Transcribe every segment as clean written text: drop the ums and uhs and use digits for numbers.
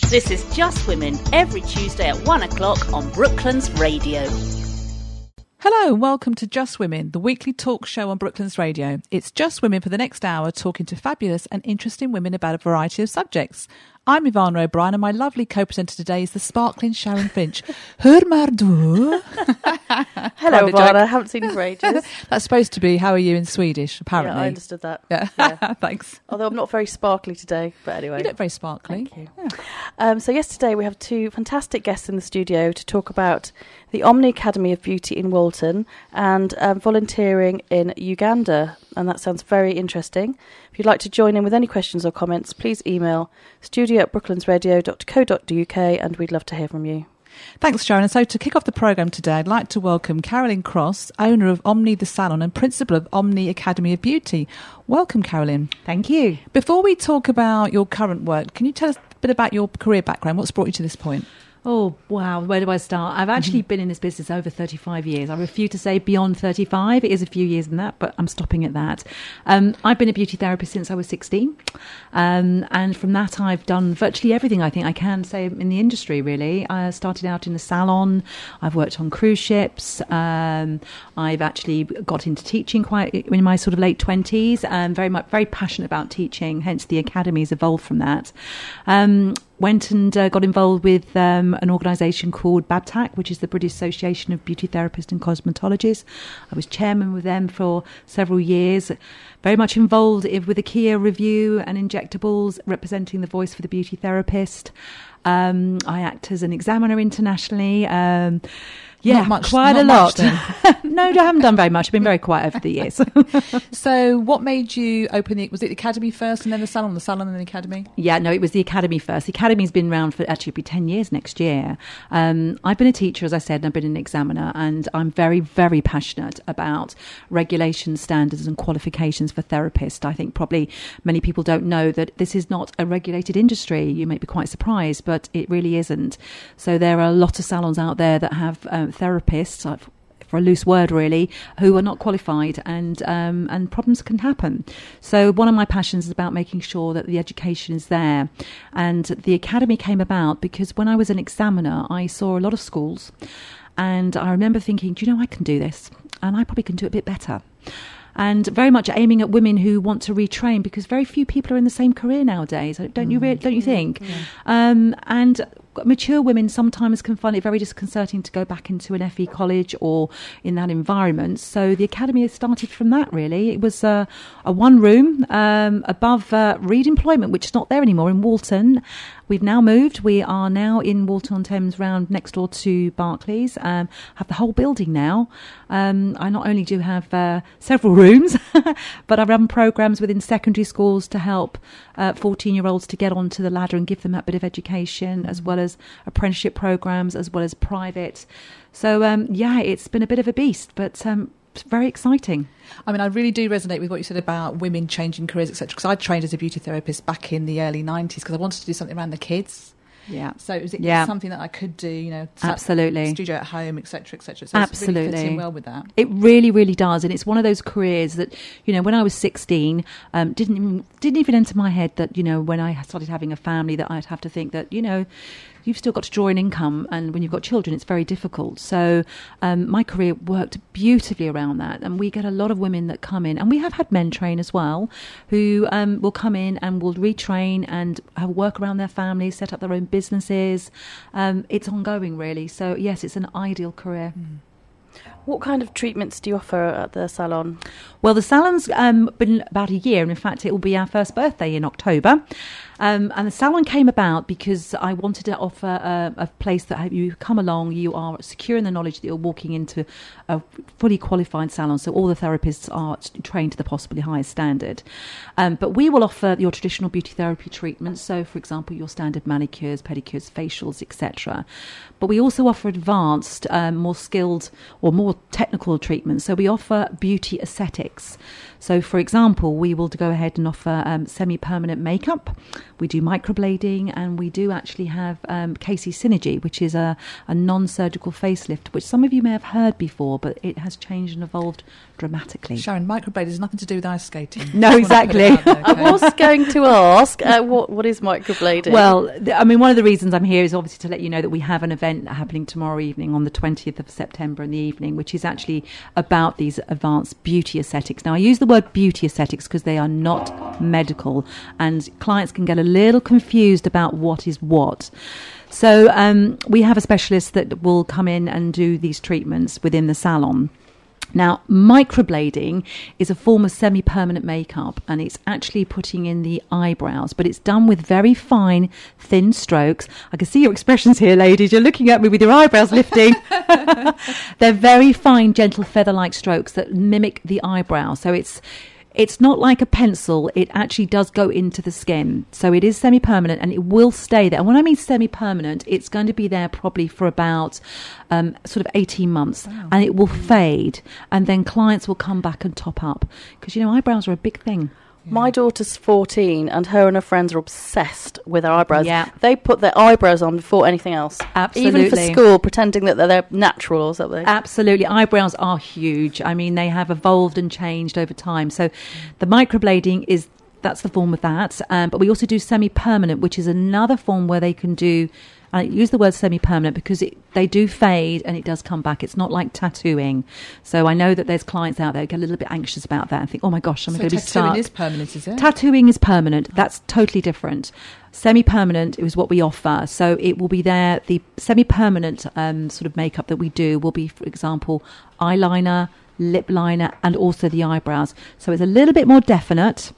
This is Just Women, every Tuesday at 1 o'clock on Brooklands Radio. Hello and welcome to Just Women, the weekly talk show on Brooklands Radio. It's Just Women for the next hour, talking to fabulous and interesting women about a variety of subjects. I'm Ivana O'Brien and my lovely co-presenter today is the sparkling Sharon Finch. Hur mar du? Hello, Ivana. I haven't seen you for ages. That's supposed to be, how are you in Swedish, apparently. Yeah, I understood that. Yeah. Thanks. Although I'm not very sparkly today, but anyway. You look very sparkly. Thank you. Yeah. So yesterday we have two fantastic guests in the studio to talk about the Omni Academy of Beauty in Walton and volunteering in Uganda. And that sounds very interesting. If you'd like to join in with any questions or comments, please email studio@brooklandsradio.co.uk and we'd love to hear from you. Thanks, Sharon. And so to kick off the programme today, I'd like to welcome Carolyn Cross, owner of Omni the Salon and principal of Omni Academy of Beauty. Welcome, Carolyn. Thank you. Before we talk about your current work, can you tell us a bit about your career background? What's brought you to this point? Oh, wow. Where do I start? I've actually been in this business over 35 years. I refuse to say beyond 35. It is a few years than that, but I'm stopping at that. I've been a beauty therapist since I was 16. And from that, I've done virtually everything I think I can say in the industry, really. I started out in the salon. I've worked on cruise ships. I've actually got into teaching quite in my sort of late 20s. Very passionate about teaching, hence the academy's evolved from that. Went and got involved with an organisation called BABTAC, which is the British Association of Beauty Therapists and Cosmetologists. I was chairman with them for several years, very much involved with the Kia review and injectables, representing the voice for the beauty therapist. I act as an examiner internationally. Quite a lot. No, I haven't done very much. I've been very quiet over the years. So what made you open was it the academy first and then the salon and then the academy? Yeah, no, it was the academy first. The academy's been around for actually it'll be 10 years next year. I've been a teacher, as I said, and I've been an examiner, and I'm very, very passionate about regulation standards and qualifications for therapists. I think probably many people don't know that this is not a regulated industry. You may be quite surprised, but it really isn't. So there are a lot of salons out there that have therapists, for a loose word really, who are not qualified, and problems can happen. So one of my passions is about making sure that the education is there. And the academy came about because when I was an examiner, I saw a lot of schools, and I remember thinking, do you know, I can do this, and I probably can do it a bit better. And very much aiming at women who want to retrain, because very few people are in the same career nowadays. Don't you think? Yeah. And mature women sometimes can find it very disconcerting to go back into an FE college or in that environment. So the academy has started from that, really. It was a one room above Reed Employment, which is not there anymore, in Walton. We've now moved. We are now in Walton-on-Thames, round next door to Barclays. Have the whole building now. I not only do have several rooms, but I run programmes within secondary schools to help 14-year-olds to get onto the ladder and give them that bit of education, as well as apprenticeship programmes, as well as private. So, it's been a bit of a beast, but it's very exciting. I mean, I really do resonate with what you said about women changing careers, etc. Because I trained as a beauty therapist back in the early 90s because I wanted to do something around the kids. Yeah. So was it something that I could do, absolutely, studio at home, etc., etc. So absolutely, it really fits in well with that. It really, really does, and it's one of those careers that, when I was 16, didn't even enter my head that, when I started having a family, that I'd have to think that, you've still got to draw an income, and when you've got children, it's very difficult. So my career worked beautifully around that, and we get a lot of women that come in, and we have had men train as well, who will come in and will retrain and have work around their families, set up their own businesses. It's ongoing, really. So yes, it's an ideal career. What kind of treatments do you offer at the salon? Well, the salon's been about a year, and in fact it will be our first birthday in October. And the salon came about because I wanted to offer a place that you come along, you are secure in the knowledge that you're walking into a fully qualified salon, so all the therapists are trained to the possibly highest standard. But we will offer your traditional beauty therapy treatments, so for example your standard manicures, pedicures, facials, etc. But we also offer advanced, more skilled or more technical treatments. So we offer beauty aesthetics. So, for example, we will go ahead and offer semi-permanent makeup. We do microblading, and we do actually have KC Synergy, which is a non-surgical facelift, which some of you may have heard before, but it has changed and evolved dramatically. Sharon, microblading has nothing to do with ice skating. No, exactly. I was going to ask, what is microblading? Well, I mean, one of the reasons I'm here is obviously to let you know that we have an event happening tomorrow evening on the 20th of September in the evening, which is actually about these advanced beauty aesthetics. Now, I use the word beauty aesthetics because they are not medical, and clients can get a little confused about what is what. So we have a specialist that will come in and do these treatments within the salon. Now, microblading is a form of semi-permanent makeup, and it's actually putting in the eyebrows, but it's done with very fine, thin strokes. I can see your expressions here, ladies. You're looking at me with your eyebrows lifting. They're very fine, gentle, feather-like strokes that mimic the eyebrow. So it's not like a pencil. It actually does go into the skin. So it is semi-permanent, and it will stay there. And when I mean semi-permanent, it's going to be there probably for about sort of 18 months. Wow. And it will fade. And then clients will come back and top up. Because, eyebrows are a big thing. My daughter's 14, and her and her friends are obsessed with her eyebrows. Yeah. They put their eyebrows on before anything else. Absolutely. Even for school, pretending that they're natural or something. Absolutely. Eyebrows are huge. I mean, they have evolved and changed over time. So the microblading that's the form of that. But we also do semi-permanent, which is another form where they can do... I use the word semi-permanent because they do fade and it does come back. It's not like tattooing. So I know that there's clients out there who get a little bit anxious about that and think, oh my gosh, I'm going to be stuck. Tattooing is permanent, is it? Tattooing is permanent. That's totally different. Semi-permanent is what we offer. So it will be there. The semi-permanent sort of makeup that we do will be, for example, eyeliner, lip liner, and also the eyebrows. So it's a little bit more definite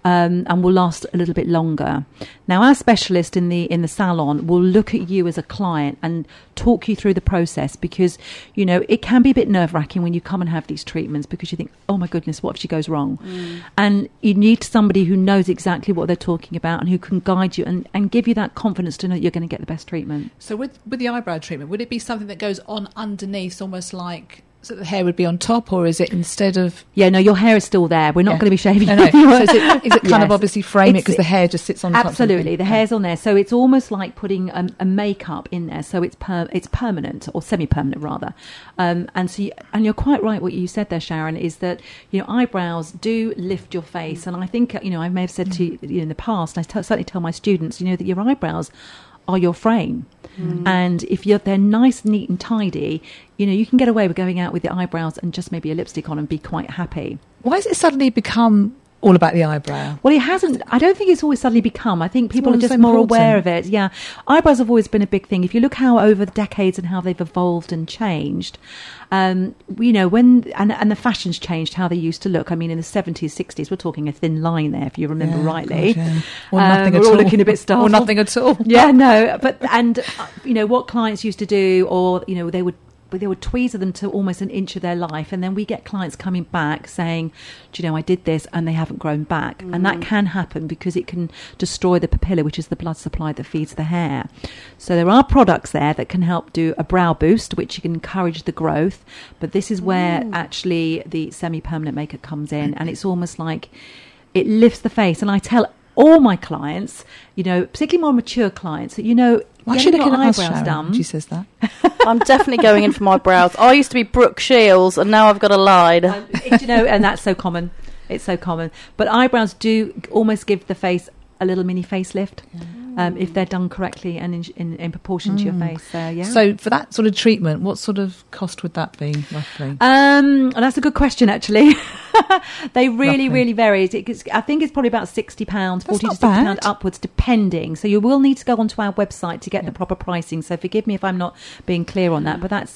and will last a little bit longer. Now, our specialist in the salon will look at you as a client and talk you through the process, because it can be a bit nerve-wracking when you come and have these treatments, because you think, oh my goodness, what if she goes wrong? And you need somebody who knows exactly what they're talking about and who can guide you and give you that confidence to know that you're going to get the best treatment. So with the eyebrow treatment, would it be something that goes on underneath, almost like... So the hair would be on top, or is it instead of... Yeah, no, your hair is still there. We're not going to be shaving no. So is it kind of obviously frame it because the hair just sits on top? Absolutely, the hair's on there. So it's almost like putting a makeup in there. So it's permanent, or semi-permanent rather. And you're quite right what you said there, Sharon, is that eyebrows do lift your face. And I think I may have said to you in the past, and I certainly tell my students, that your eyebrows are your frame. And if they're nice, neat and tidy, you can get away with going out with the eyebrows and just maybe a lipstick on and be quite happy. Why has it suddenly become all about the eyebrow? Well, it hasn't. I don't think it's always suddenly become. I think people are just more aware of it. Yeah. Eyebrows have always been a big thing. If you look how over the decades and how they've evolved and changed, when the fashions changed how they used to look. I mean, in the 70s, 60s, we're talking a thin line there, if you remember rightly. God, yeah. Or nothing at we're all. all looking a bit startled. Or nothing at all. Yeah, no. But what clients used to do, or they would tweezer them to almost an inch of their life, and then we get clients coming back saying, I did this and they haven't grown back. And that can happen because it can destroy the papilla, which is the blood supply that feeds the hair. So there are products there that can help do a brow boost, which can encourage the growth, but this is where actually the semi-permanent makeup comes in, and it's almost like it lifts the face. And I tell all my clients, particularly more mature clients, that why is she looking at us, eyebrows done? When she says that? I'm definitely going in for my brows. I used to be Brooke Shields, and now I've got a line. And that's so common. It's so common. But eyebrows do almost give the face a little mini facelift if they're done correctly and in proportion to your face. So for that sort of treatment, what sort of cost would that be, roughly? That's a good question, actually. They really vary. I think it's probably about £60, £40 to £60 upwards, depending. So you will need to go onto our website to get the proper pricing. So forgive me if I'm not being clear on that, but that's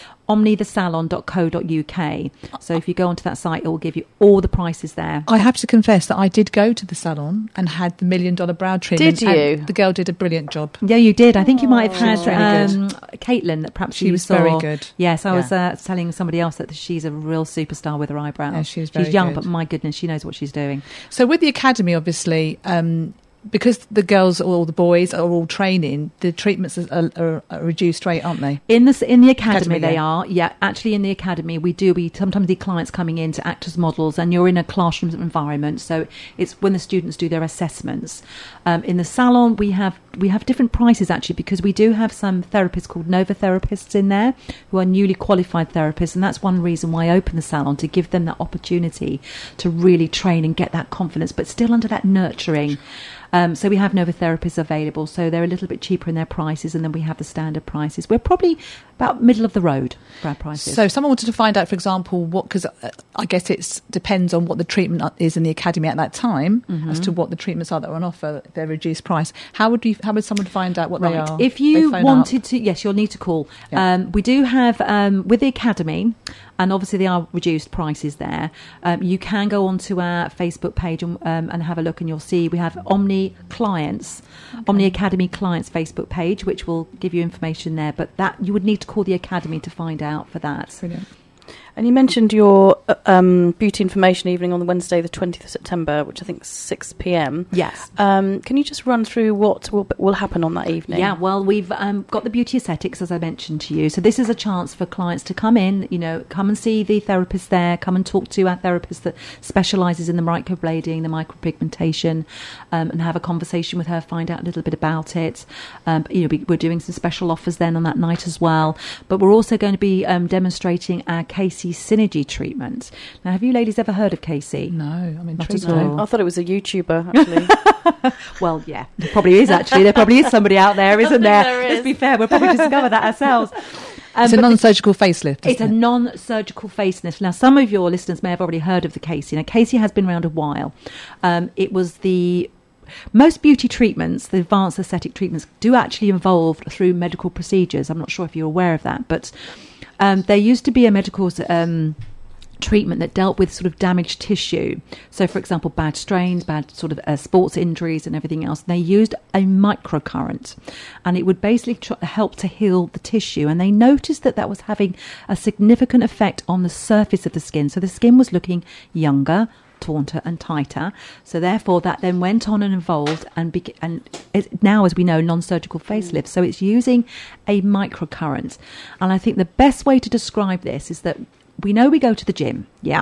omnithesalon.co.uk. So if you go onto that site, it will give you all the prices there. I have to confess that I did go to the salon and had the $1 Million Brow treatment. Did you? The girl did a brilliant job. Yeah, you did. I think you might have had Caitlin, that perhaps she was very good. Yes, I was telling somebody else that she's a real superstar with her eyebrows. Yeah, she's young, good. but my goodness, she knows what she's doing. So with the Academy, obviously, because the girls or the boys are all training, the treatments are reduced rate, aren't they? In the academy, they yeah. are. Yeah, actually, in the academy, we sometimes the clients coming in to act as models, and you're in a classroom environment, so it's when the students do their assessments. In the salon, we have different prices actually, because we do have some therapists called Nova therapists in there who are newly qualified therapists, and that's one reason why I open the salon, to give them that opportunity to really train and get that confidence, but still under that nurturing. So we have Nova therapists available, so they're a little bit cheaper in their prices, and then we have the standard prices. We're probably about middle of the road for our prices. So if someone wanted to find out, for example, because I guess it depends on what the treatment is in the academy at that time, as to what the treatments are that are on offer, their reduced price. How would someone find out what they are? If you wanted to, yes, you'll need to call. Yeah. We do have, with the academy, and obviously they are reduced prices there, you can go onto our Facebook page and have a look, and you'll see we have Omni Clients, Omni Academy Clients Facebook page, which will give you information there. But that you would need to call the academy to find out for that. Brilliant. And you mentioned your beauty information evening on the Wednesday, the 20th of September, which I think is 6 p.m. Yes. Can you just run through what will happen on that evening? Yeah, well, we've got the beauty aesthetics, as I mentioned to you. So this is a chance for clients to come in, come and see the therapist there, come and talk to our therapist that specialises in the microblading, the micropigmentation, and have a conversation with her, find out a little bit about it. We're doing some special offers then on that night as well. But we're also going to be demonstrating our Casey Synergy treatment. Now, have you ladies ever heard of Casey? No, I'm intrigued. I thought it was a YouTuber, actually. Well, yeah, there probably is actually. There probably is somebody out there, isn't there? Let's be fair, we'll probably discover that ourselves. It's a non-surgical facelift. It's a non-surgical facelift. Now, some of your listeners may have already heard of the Casey. Now, Casey has been around a while. It was most beauty treatments, the advanced aesthetic treatments, do actually involve through medical procedures. I'm not sure if you're aware of that, but there used to be a medical treatment that dealt with sort of damaged tissue. So, for example, bad strains, bad sort of sports injuries and everything else. And they used a microcurrent, and it would basically help to heal the tissue. And they noticed that was having a significant effect on the surface of the skin. So the skin was looking younger, taunter and tighter. So therefore that then went on and evolved and it's now, as we know, non-surgical facelift. So it's using a microcurrent. And I think the best way to describe this is that we know we go to the gym. Yeah.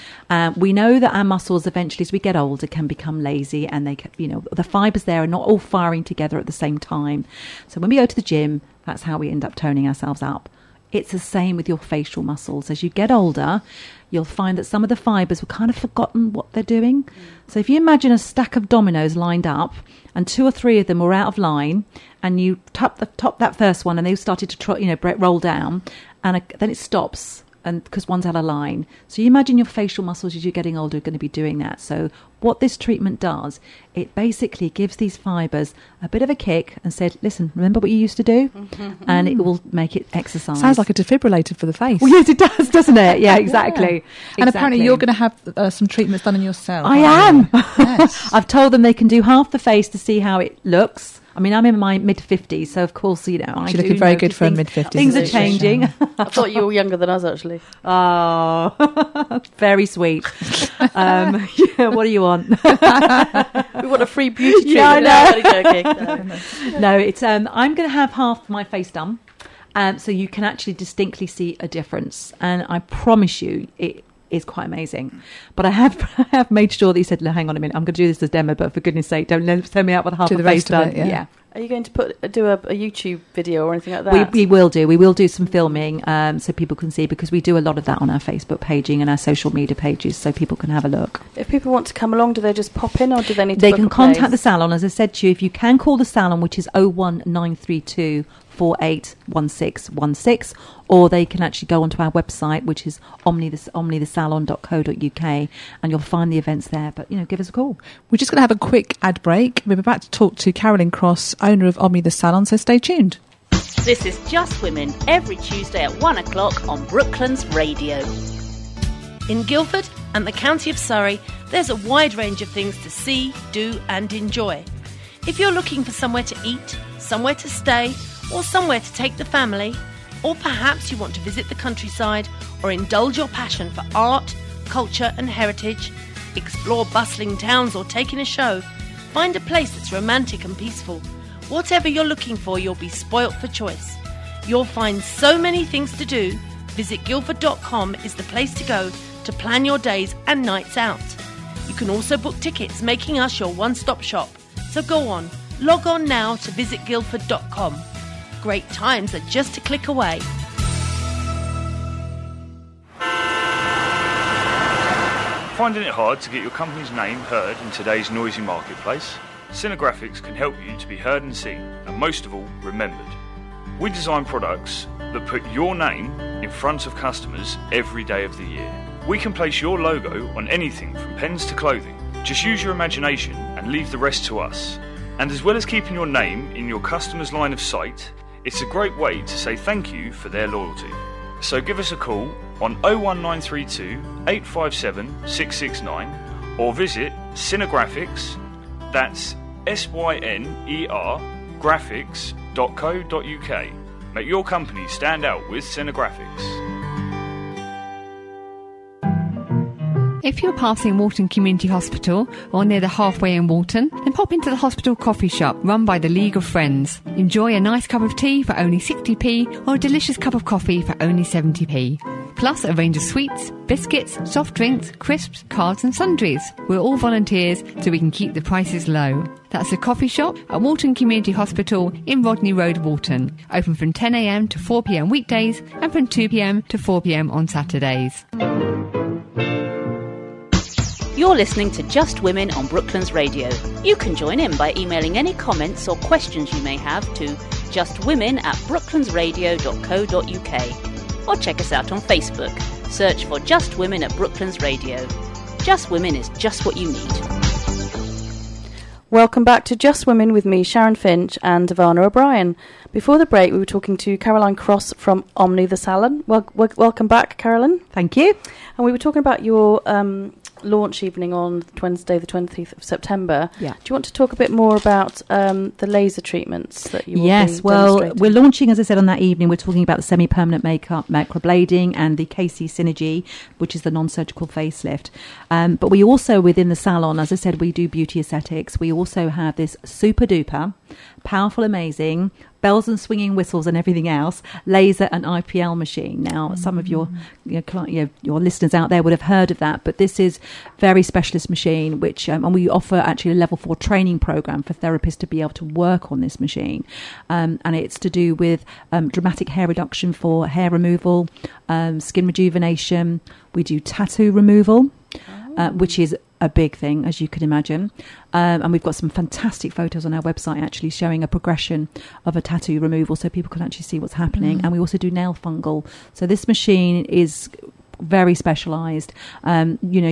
We know that our muscles eventually, as we get older, can become lazy, and the fibers there are not all firing together at the same time. So when we go to the gym, that's how we end up toning ourselves up. It's the same with your facial muscles. As you get older, you'll find that some of the fibers were kind of forgotten what they're doing. So if you imagine a stack of dominoes lined up and 2 or 3 of them were out of line, and you top that first one and they started to roll down, and then it stops, and because one's out of line. So you imagine your facial muscles as you're getting older are going to be doing that. So what this treatment does, it basically gives these fibres a bit of a kick and said, listen, remember what you used to do? And it will make it exercise. Sounds like a defibrillator for the face. Well, yes, it does, doesn't it? Yeah, exactly. And apparently you're going to have some treatments done on yourself. I am. Yes. I've told them they can do half the face to see how it looks. I mean, I'm in my mid-50s, so of course, She's looking very good for her mid-50s. Things are changing. I thought you were younger than us, actually. Oh, very sweet. Yeah, what do you want? We want a free beauty treatment. Yeah, I know. No, I'm joking. No, it's I'm going to have half my face done, so you can actually distinctly see a difference, and I promise you, it is quite amazing. But I have made sure that he said, hang on a minute, I'm going to do this as a demo, but for goodness sake, don't send me out with half the face done. Yeah. Are you going to do a YouTube video or anything like that? We will do some filming so people can see, because we do a lot of that on our Facebook paging and our social media pages, so people can have a look. If people want to come along, do they just pop in, or do they need to They book can a contact place? the salon. As I said to you, if you can call the salon, which is 01932 481616, or they can actually go onto our website, which is omnithesalon.co.uk, and you'll find the events there. But give us a call. We're just going to have a quick ad break. We're about to talk to Carolyn Cross, owner of Omni the Salon, so stay tuned. This is Just Women, every Tuesday at 1 o'clock on Brooklands Radio. In Guildford and the county of Surrey, there's a wide range of things to see, do and enjoy. If you're looking for somewhere to eat, somewhere to stay, or somewhere to take the family, or perhaps you want to visit the countryside or indulge your passion for art, culture and heritage, explore bustling towns or take in a show, Find a place that's romantic and peaceful. Whatever you're looking for, you'll be spoilt for choice. You'll find so many things to do. Visit Guildford.com is the place to go to plan your days and nights out. You can also book tickets, making us your one-stop shop. So go on, log on now to visitguildford.com. Great times are just a click away. Finding it hard to get your company's name heard in today's noisy marketplace? Cinegraphics can help you to be heard and seen, and most of all, remembered. We design products that put your name in front of customers every day of the year. We can place your logo on anything from pens to clothing. Just use your imagination and leave the rest to us. And as well as keeping your name in your customer's line of sight, it's a great way to say thank you for their loyalty. So give us a call on 01932 857 669 or visit Cinegraphics, that's SYNER, graphics.co.uk. Make your company stand out with Cinegraphics. If you're passing Walton Community Hospital or near the Halfway in Walton, then pop into the hospital coffee shop run by the League of Friends. Enjoy a nice cup of tea for only 60p or a delicious cup of coffee for only 70p. Plus a range of sweets, biscuits, soft drinks, crisps, cards and sundries. We're all volunteers so we can keep the prices low. That's the coffee shop at Walton Community Hospital in Rodney Road, Walton. Open from 10am to 4pm weekdays and from 2pm to 4pm on Saturdays. You're listening to Just Women on Brooklands Radio. You can join in by emailing any comments or questions you may have to justwomen@brooklandsradio.co.uk or check us out on Facebook. Search for Just Women at Brooklands Radio. Just Women is just what you need. Welcome back to Just Women with me, Sharon Finch, and Ivana O'Brien. Before the break, we were talking to Caroline Cross from Omni the Salon. Welcome back, Caroline. Thank you. And we were talking about your launch evening on Wednesday, the 20th of September. Yeah. Do you want to talk a bit more about the laser treatments that you will Yes, be well, demonstrating? we're launching, as I said, on that evening, we're talking about the semi-permanent makeup, microblading, and the KC Synergy, which is the non-surgical facelift. But we also, within the salon, as I said, we do beauty aesthetics. We also have this super-duper, powerful, amazing, bells and swinging whistles and everything else, laser and IPL machine. Now, some of your listeners out there would have heard of that, but this is very specialist machine, which and we offer actually a level 4 training program for therapists to be able to work on this machine, and it's to do with dramatic hair reduction for hair removal, skin rejuvenation. We do tattoo removal, which is a big thing, as you can imagine. And we've got some fantastic photos on our website actually showing a progression of a tattoo removal so people can actually see what's happening. And we also do nail fungal. So this machine is very specialised. Our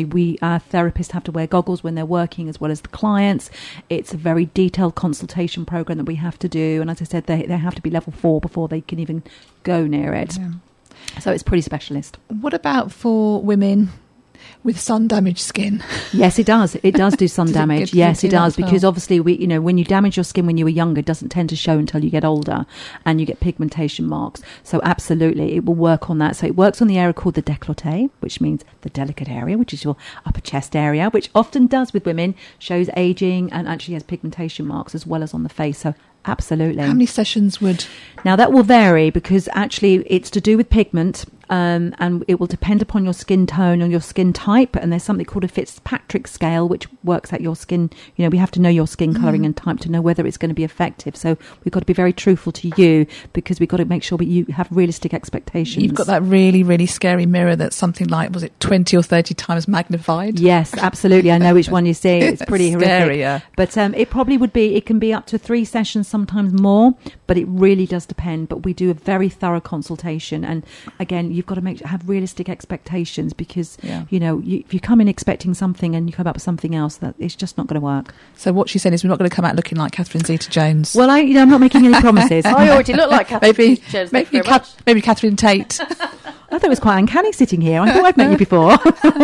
therapists have to wear goggles when they're working as well as the clients. It's a very detailed consultation program that we have to do. And as I said, they have to be level 4 before they can even go near it. Yeah. So it's pretty specialist. What about for women with sun-damaged skin? Yes, it does. It does do sun damage. Yes, it does. Because obviously, when you damage your skin when you were younger, it doesn't tend to show until you get older and you get pigmentation marks. So absolutely, it will work on that. So it works on the area called the décolleté, which means the delicate area, which is your upper chest area, which often does with women, shows aging and actually has pigmentation marks as well as on the face. So absolutely. How many sessions would? Now that will vary because actually it's to do with pigment. And it will depend upon your skin tone and your skin type. And there's something called a Fitzpatrick scale, which works out your skin. We have to know your skin colouring and type to know whether it's going to be effective. So we've got to be very truthful to you because we've got to make sure that you have realistic expectations. You've got that really, really scary mirror that's something like, was it 20 or 30 times magnified? Yes, absolutely. I know which one you see. It's pretty horrific. Scarier. But it probably would be, it can be up to 3 sessions, sometimes more, but it really does depend. But we do a very thorough consultation. And again, you've got to have realistic expectations because if you come in expecting something and you come up with something else, that it's just not going to work. So what she's saying is we're not going to come out looking like Catherine Zeta-Jones. Well, I'm not making any promises. I already look like Catherine Zeta-Jones. Maybe Catherine Tate. I thought it was quite uncanny sitting here. I thought I'd met you before.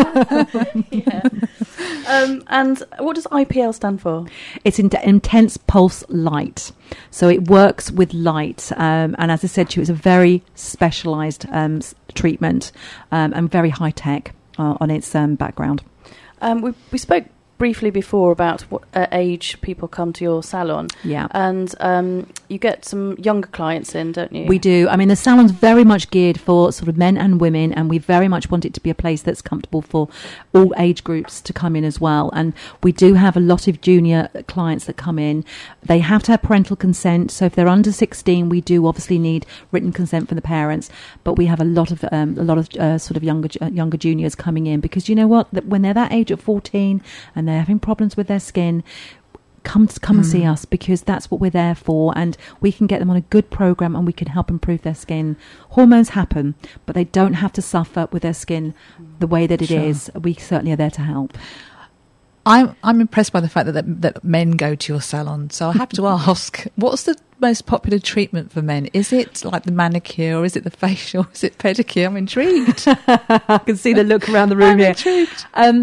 And what does IPL stand for? It's intense pulse light. So it works with light. And as I said to you, it's a very specialised treatment and very high tech on its background. We spoke briefly before about what age people come to your salon. Yeah. And you get some younger clients in, don't you? We do. I mean, the salon's very much geared for sort of men and women, and we very much want it to be a place that's comfortable for all age groups to come in as well. And we do have a lot of junior clients that come in. They have to have parental consent. So if they're under 16, we do obviously need written consent from the parents. But we have a lot of sort of younger juniors coming in, because you know what? When they're that age at 14 and they're having problems with their skin, come and see us, because that's what we're there for, and we can get them on a good program and we can help improve their skin. Hormones happen, but they don't have to suffer with their skin the way that it is. We certainly are there to help. I'm impressed by the fact that men go to your salon. So I have to ask, what's the most popular treatment for men? Is it like the manicure, or is it the facial? Is it pedicure? I'm intrigued. I can see the look around the room I'm here. Intrigued.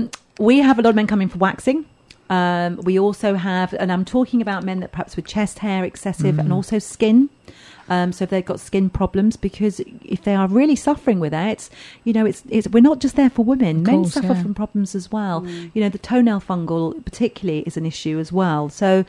We have a lot of men coming for waxing. We also have, and I'm talking about men that perhaps with chest hair excessive and also skin. So if they've got skin problems, because if they are really suffering with that, it's we're not just there for women. Men suffer from problems as well. The toenail fungal particularly is an issue as well. So,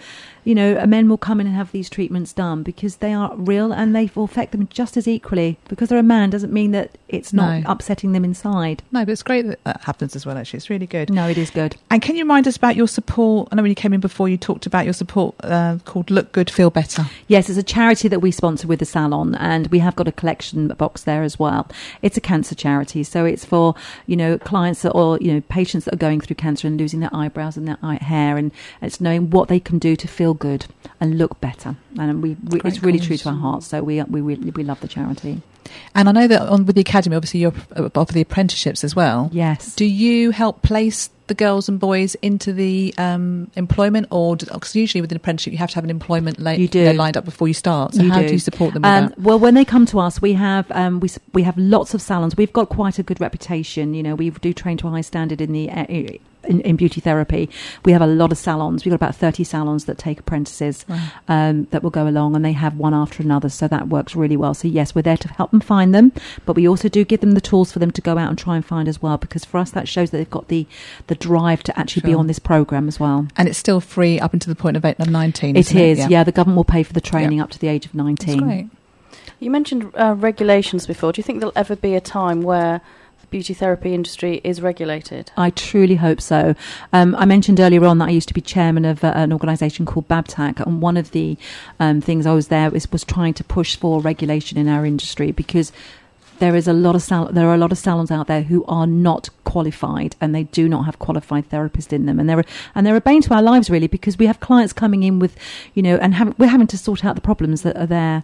men will come in and have these treatments done because they are real and they will affect them just as equally. Because they're a man doesn't mean that it's not upsetting them inside. No, but it's great that happens as well, actually. It's really good. No, it is good. And can you remind us about your support? I know when you came in before, you talked about your support called Look Good, Feel Better. Yes, it's a charity that we sponsor with the salon, and we have got a collection box there as well. It's a cancer charity, so it's for clients or patients that are going through cancer and losing their eyebrows and their hair, and it's knowing what they can do to feel good and look better. And it's really true to our hearts. So we love the charity. And I know that with the Academy, obviously you're for the apprenticeships as well. Yes. Do you help place the girls and boys into the employment, or because usually with an apprenticeship you have to have an employment lined up before you start? So how do you support them with that? Well, when they come to us, we have lots of salons. We've got quite a good reputation. We do train to a high standard in the in beauty therapy. We have a lot of salons. We've got about 30 salons that take apprentices that will go along, and they have one after another, so that works really well. So yes, we're there to help them find them, but we also do give them the tools for them to go out and try and find as well, because for us that shows that they've got the drive to actually be on this program as well. And it's still free up until the point of 19. It is, yeah. The government will pay for the training up to the age of 19. That's great. You mentioned regulations before. Do you think there'll ever be a time where the beauty therapy industry is regulated? I truly hope so. I mentioned earlier on that I used to be chairman of an organisation called BABTAC, and one of the things I was there was trying to push for regulation in our industry, because there are a lot of salons out there who are not qualified, and they do not have qualified therapists in them, and they're a bane to our lives, really, because we have clients coming in with, we're having to sort out the problems that are there.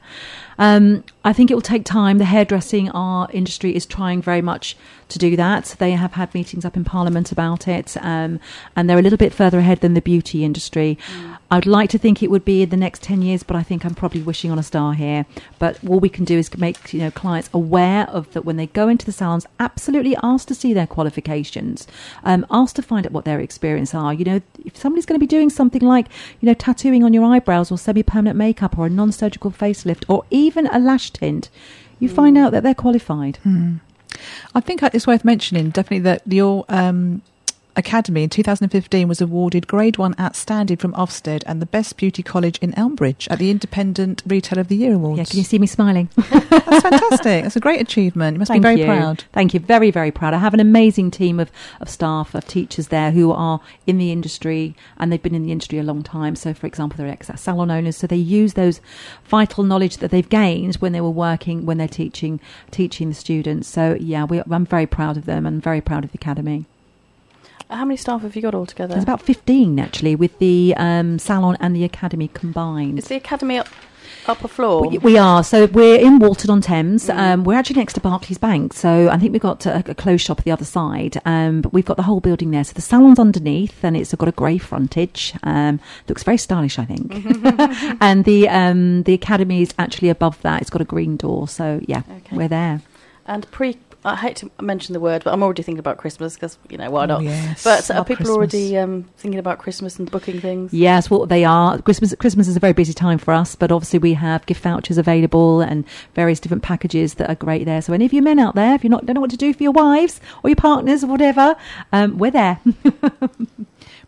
I think it will take time. The hairdressing, our industry is trying very much to do that. They have had meetings up in Parliament about it, and they're a little bit further ahead than the beauty industry. I'd like to think it would be in the next 10 years, but I think I'm probably wishing on a star here. But all we can do is make clients aware of that when they go into the salons. Absolutely ask to see their qualifications, ask to find out what their experience are. If somebody's going to be doing something like tattooing on your eyebrows, or semi-permanent makeup, or a non-surgical facelift, or even a lash tint, you find out that they're qualified. I think it's worth mentioning definitely that your Academy in 2015 was awarded Grade 1 Outstanding from Ofsted and the Best Beauty College in Elmbridge at the Independent Retailer of the Year Awards. Yeah, can you see me smiling? That's fantastic. That's a great achievement. You must be very proud. Thank you. Very, very proud. I have an amazing team of staff, of teachers there who are in the industry, and they've been in the industry a long time. So, for example, they're ex-salon owners, so they use those vital knowledge that they've gained when they were working, when they're teaching the students. So, yeah, I'm very proud of them and very proud of the Academy. How many staff have you got altogether? There's about 15, actually, with the salon and the Academy combined. Is the Academy upper floor? We are. So we're in Walton-on-Thames. We're actually next to Barclays Bank. So I think we've got a clothes shop at the other side. But we've got the whole building there. So the salon's underneath, and it's got a grey frontage. Looks very stylish, I think. And the Academy is actually above that. It's got a green door. So, yeah, we're there. And I hate to mention the word, but I'm already thinking about Christmas, because, why not? Yes. But are people already thinking about Christmas and booking things? Yes, well, they are. Christmas is a very busy time for us, but obviously we have gift vouchers available and various different packages that are great there. So any of you men out there, if you don't know what to do for your wives or your partners or whatever, we're there.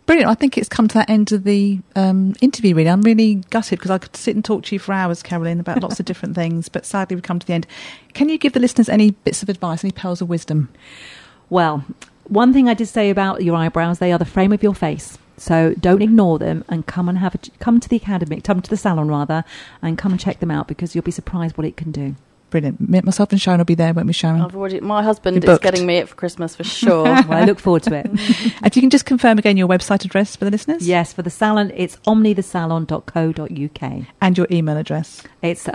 Brilliant. I think it's come to that end of the interview, really. I'm really gutted because I could sit and talk to you for hours, Carolyn, about lots of different things, but sadly we've come to the end. Can you give the listeners any bits of advice, any pearls of wisdom? Well, one thing I did say about your eyebrows, they are the frame of your face. So don't ignore them and come to the academy, come to the salon rather, and come and check them out because you'll be surprised what it can do. Brilliant. Myself and Sharon will be there, won't we, Sharon? My husband is getting me it for Christmas for sure. Well, I look forward to it. If you can just confirm again your website address for the listeners? Yes, for the salon, it's omnithesalon.co.uk. And your email address? It's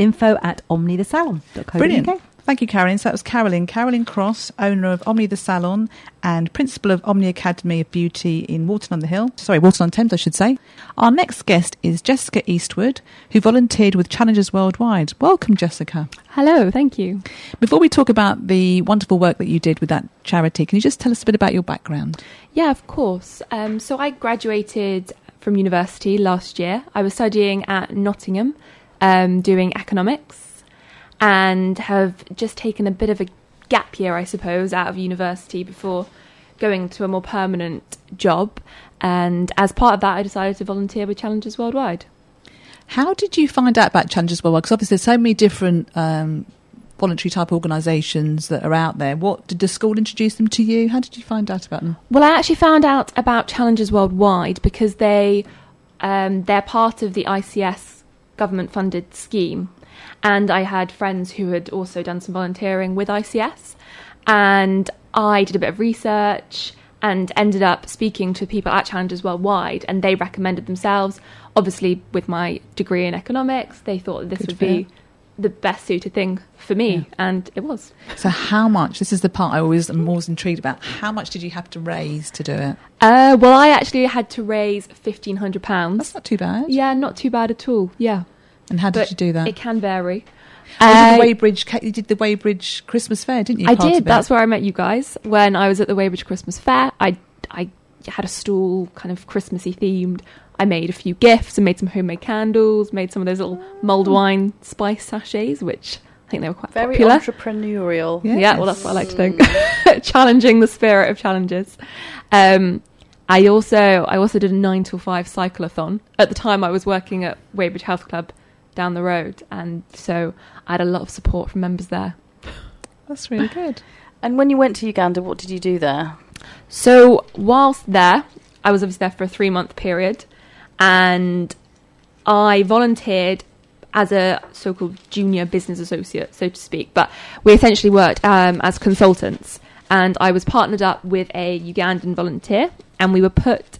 info@omnithesalon.co.uk. Brilliant. Thank you, Carolyn. So that was Carolyn Cross, owner of Omni the Salon and principal of Omni Academy of Beauty in Walton-on-Thames, I should say. Our next guest is Jessica Eastwood, who volunteered with Challenges Worldwide. Welcome, Jessica. Hello, thank you. Before we talk about the wonderful work that you did with that charity, can you just tell us a bit about your background? Yeah, of course. So I graduated from university last year. I was studying at Nottingham, doing economics, and have just taken a bit of a gap year, I suppose, out of university before going to a more permanent job. And as part of that, I decided to volunteer with Challenges Worldwide. How did you find out about Challenges Worldwide? Because obviously there's so many different voluntary type organisations that are out there. What did the school introduce them to you? How did you find out about them? Well, I actually found out about Challenges Worldwide because they're part of the ICS government-funded scheme. And I had friends who had also done some volunteering with ICS. And I did a bit of research and ended up speaking to people at Challenges Worldwide. And they recommended themselves. Obviously, with my degree in economics, they thought this would be the best suited thing for me. Yeah. And it was. So how much, this is the part I'm always intrigued about, how much did you have to raise to do it? Well, I actually had to raise £1,500. That's not too bad. Yeah, not too bad at all. Yeah. And how did you do that? It can vary. You did the Weybridge Christmas Fair, didn't you? I did. That's where I met you guys. When I was at the Weybridge Christmas Fair, I had a stall, kind of Christmassy themed. I made a few gifts and made some homemade candles, made some of those little mulled wine spice sachets, which I think they were quite popular. Very entrepreneurial. Yes. Yeah, well, that's what I like to think. Challenging the spirit of challenges. I also did a 9 till 5 cyclothon. At the time, I was working at Weybridge Health Club down the road, and so I had a lot of support from members there. That's really good. And when you went to Uganda, what did you do there? So whilst there, I was obviously there for a 3-month period, and I volunteered as a so-called junior business associate, so to speak, but we essentially worked as consultants, and I was partnered up with a Ugandan volunteer, and we were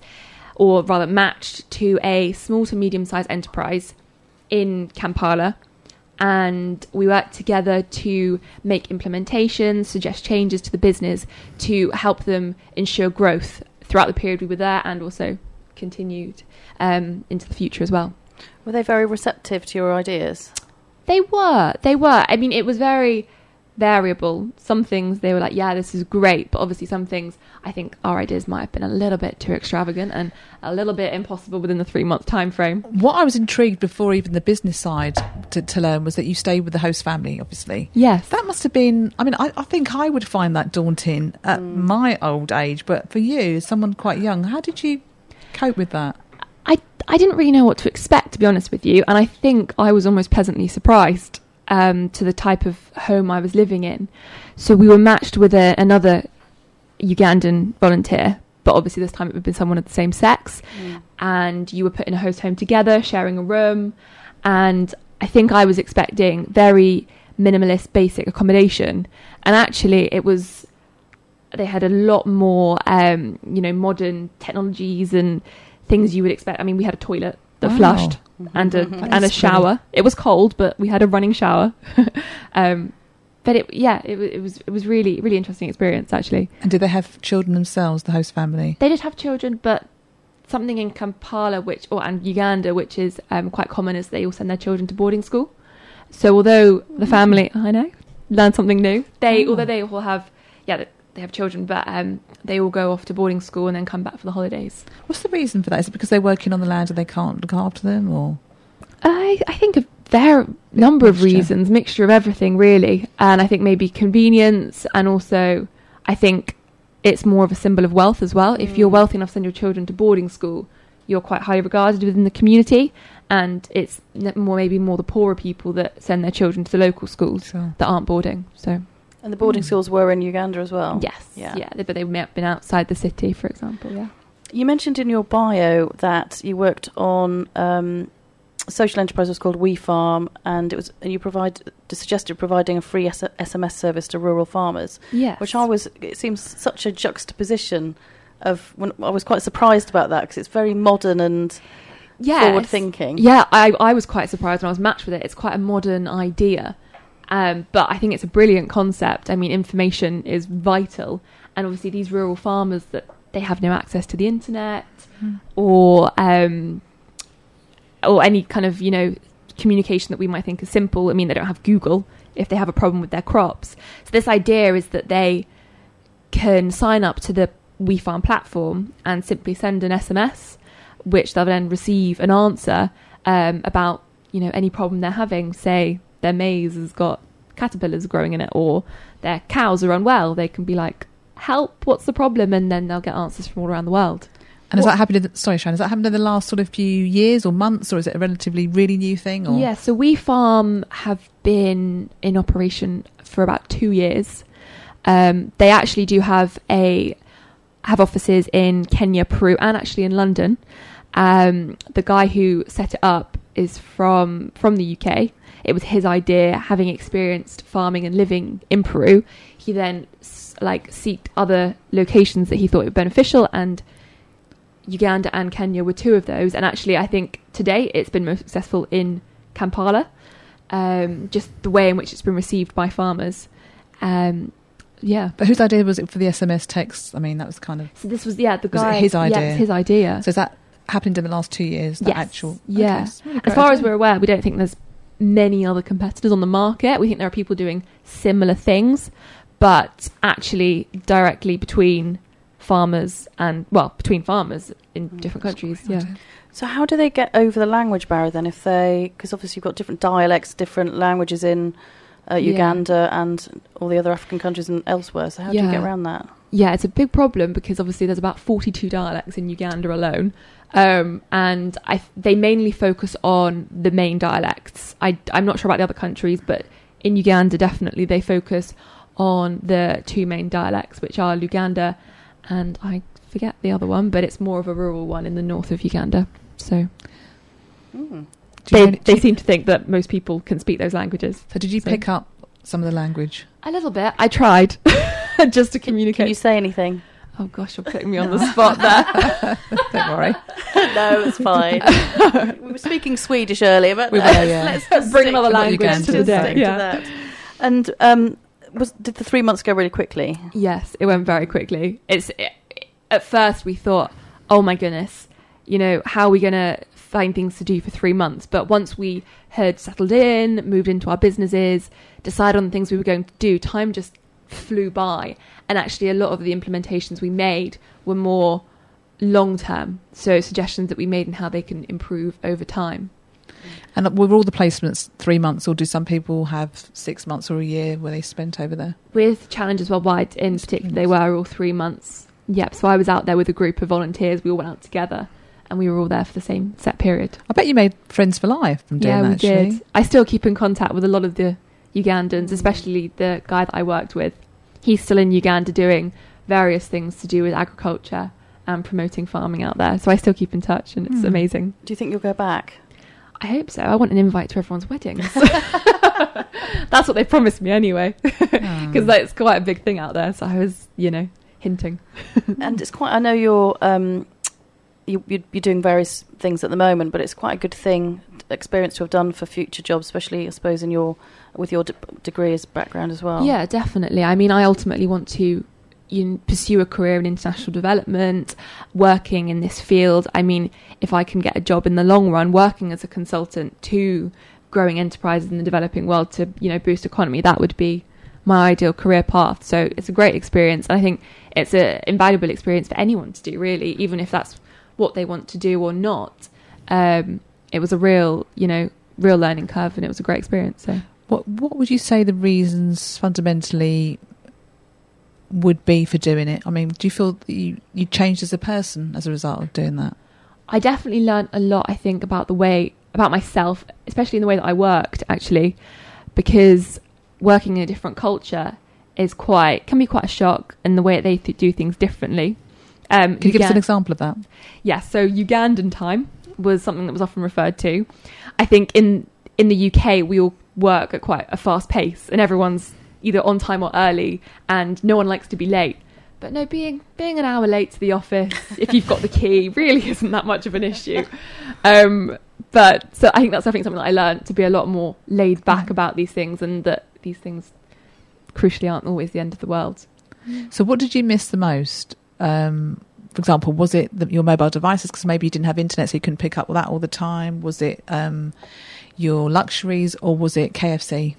matched to a small to medium-sized enterprise in Kampala, and we worked together to make implementations, suggest changes to the business to help them ensure growth throughout the period we were there, and also continued into the future as well. Were they very receptive to your ideas? They were. I mean, it was very variable. Some things they were like, yeah, this is great, but obviously some things I think our ideas might have been a little bit too extravagant and a little bit impossible within the 3-month time frame. What I was intrigued before even the business side to learn was that you stayed with the host family, obviously. Yes. That must have been, I mean, I think I would find that daunting at my old age, but for you, someone quite young, how did you cope with that? I didn't really know what to expect, to be honest with you, and I think I was almost pleasantly surprised to the type of home I was living in. So we were matched with another Ugandan volunteer, but obviously this time it would have been someone of the same sex, and you were put in a host home together, sharing a room, and I think I was expecting very minimalist, basic accommodation, and actually they had a lot more, modern technologies and things you would expect. I mean, we had a toilet that flushed and a shower. It was cold, but we had a running shower. But it was really, really interesting experience, actually. And did they have children themselves, the host family? They did have children, but something in Kampala and Uganda, which is quite common, is they all send their children to boarding school. So although the family, I know, learn something new, although they all have, they have children, but they all go off to boarding school and then come back for the holidays. What's the reason for that? Is it because they're working on the land and they can't look after them, or? I think there are a number of reasons, mixture of everything, really. And I think maybe convenience, and also I think it's more of a symbol of wealth as well. If you're wealthy enough to send your children to boarding school, you're quite highly regarded within the community, and it's maybe more the poorer people that send their children to the local schools that aren't boarding. So, and the boarding schools were in Uganda as well? Yes. Yeah, but they may have been outside the city, for example, yeah. You mentioned in your bio that you worked on a social enterprise was called We Farm, and you suggested providing a free SMS service to rural farmers. Yes. It seems such a juxtaposition of, when I was quite surprised about that, because it's very modern and forward thinking. Yeah, I was quite surprised when I was matched with it. It's quite a modern idea, but I think it's a brilliant concept. I mean, information is vital, and obviously these rural farmers that they have no access to the internet or any kind of, communication that we might think is simple. I mean, they don't have Google if they have a problem with their crops. So this idea is that they can sign up to the We Farm platform and simply send an SMS, which they'll then receive an answer about, any problem they're having. Say their maize has got caterpillars growing in it, or their cows are unwell. They can be like, help, what's the problem? And then they'll get answers from all around the world. And has that happened has that happened in the last sort of few years or months, or is it a relatively really new thing? Or? Yeah, so We Farm have been in operation for about 2 years. They actually do have offices in Kenya, Peru, and actually in London. The guy who set it up is from the UK. It was his idea, having experienced farming and living in Peru. He then seeked other locations that he thought were beneficial, and Uganda and Kenya were two of those. And actually, I think today it's been most successful in Kampala, just the way in which it's been received by farmers. Yeah. But whose idea was it for the SMS text? I mean, that was kind of... So this was, the guy... Was it his idea? Yeah, it was his idea. So has that happened in the last 2 years? Yes. Yeah. Okay, really as far as we're aware, we don't think there's many other competitors on the market. We think there are people doing similar things, but actually directly between farmers between farmers in different countries. Yeah. So how do they get over the language barrier then? Because obviously you've got different dialects, different languages in Uganda and all the other African countries and elsewhere. So how do you get around that? Yeah, it's a big problem because obviously there's about 42 dialects in Uganda alone. And they mainly focus on the main dialects. I'm not sure about the other countries, but in Uganda, definitely, they focus on the two main dialects, which are Luganda, and I forget the other one, but it's more of a rural one in the north of Uganda. So they seem to think that most people can speak those languages. So did you pick up some of the language? A little bit. I tried just to communicate. Can you say anything? Oh gosh, you're putting me on the spot there. Don't worry. No, it's fine. We were speaking Swedish earlier, but let's bring another language to the day. To that. And did the 3 months go really quickly? Yes, it went very quickly. At first we thought, oh my goodness, how are we going to find things to do for 3 months? But once we had settled in, moved into our businesses, decided on the things we were going to do, time just flew by. And actually a lot of the implementations we made were more long-term, so suggestions that we made and how they can improve over time. And were all the placements 3 months, or do some people have 6 months or a year where they spent over there? With Challenges Worldwide in particular, they were all 3 months. Yep, so I was out there with a group of volunteers. We all went out together and we were all there for the same set period. I bet you made friends for life from doing that, actually. Yeah, we did. I still keep in contact with a lot of the Ugandans, especially the guy that I worked with. He's still in Uganda doing various things to do with agriculture and promoting farming out there. So I still keep in touch, and it's amazing. Do you think you'll go back? I hope so. I want an invite to everyone's weddings. That's what they promised me anyway, because it's quite a big thing out there. So I was, hinting. And it's quite. I know you're doing various things at the moment, but it's quite a good experience to have done for future jobs, especially I suppose with your degree as background as well. Yeah, definitely. I mean, I ultimately want to pursue a career in international development, working in this field. I mean, if I can get a job in the long run, working as a consultant to growing enterprises in the developing world to, boost economy, that would be my ideal career path. So it's a great experience. And I think it's an invaluable experience for anyone to do, really, even if that's what they want to do or not. It was a real learning curve, and it was a great experience. So, what would you say the reasons fundamentally would be for doing it? I mean, do you feel that you changed as a person as a result of doing that? I definitely learned a lot, I think, about myself, especially in the way that I worked, actually, because working in a different culture can be quite a shock, in the way that they do things differently. Can you give us an example of that? Yeah, so Ugandan time was something that was often referred to. I think in the UK, we all work at quite a fast pace, and everyone's either on time or early, and no one likes to be late. But no, being an hour late to the office, if you've got the key, really isn't that much of an issue. But so I think that's definitely something that I learned, to be a lot more laid back about these things, and that these things crucially aren't always the end of the world. So what did you miss the most? For example, was it your mobile devices, because maybe you didn't have internet so you couldn't pick up that all the time? Was it your luxuries, or was it KFC?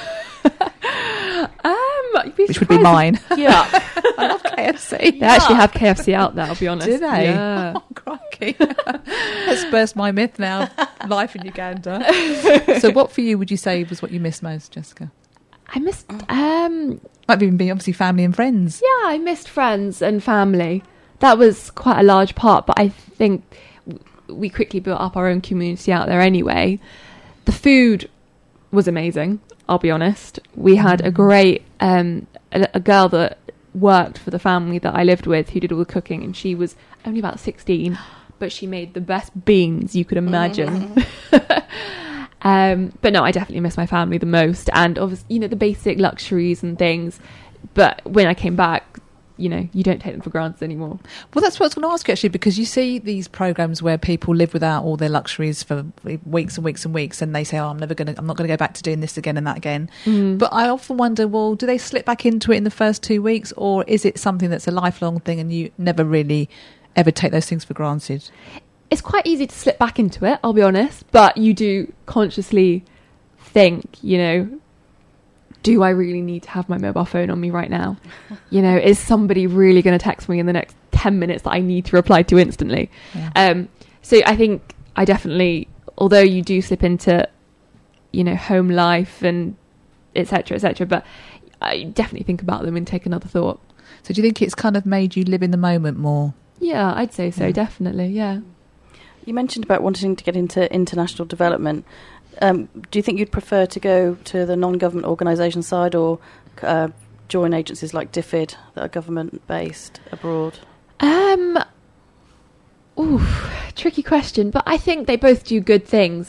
Which would be mine. Yeah. I love KFC. They actually have KFC out there, I'll be honest. Do they? Yeah. Oh, crikey. Let's burst my myth now. Life in Uganda. So what for you would you say was what you missed most, Jessica? I missed... Might even be obviously family and friends. Yeah, I missed friends and family. That was quite a large part, but I think we quickly built up our own community out there anyway. The food was amazing, I'll be honest. We had a great... a girl that worked for the family that I lived with, who did all the cooking, and she was only about 16, but she made the best beans you could imagine. But no, I definitely miss my family the most, and obviously, the basic luxuries and things. But when I came back, you don't take them for granted anymore. Well, that's what I was going to ask you, actually, because you see these programs where people live without all their luxuries for weeks and weeks and weeks, and they say, I'm not going to go back to doing this again and that again. But I often wonder, well, do they slip back into it in the first 2 weeks, or is it something that's a lifelong thing and you never really ever take those things for granted? It's quite easy to slip back into it, I'll be honest, but you do consciously think, do I really need to have my mobile phone on me right now? Is somebody really going to text me in the next 10 minutes that I need to reply to instantly? Yeah. So I think I definitely, although you do slip into, home life and et cetera, but I definitely think about them and take another thought. So do you think it's kind of made you live in the moment more? Yeah, I'd say so, definitely, yeah. You mentioned about wanting to get into international development. Do you think you'd prefer to go to the non-government organisation side, or join agencies like DFID that are government-based abroad? Tricky question, but I think they both do good things.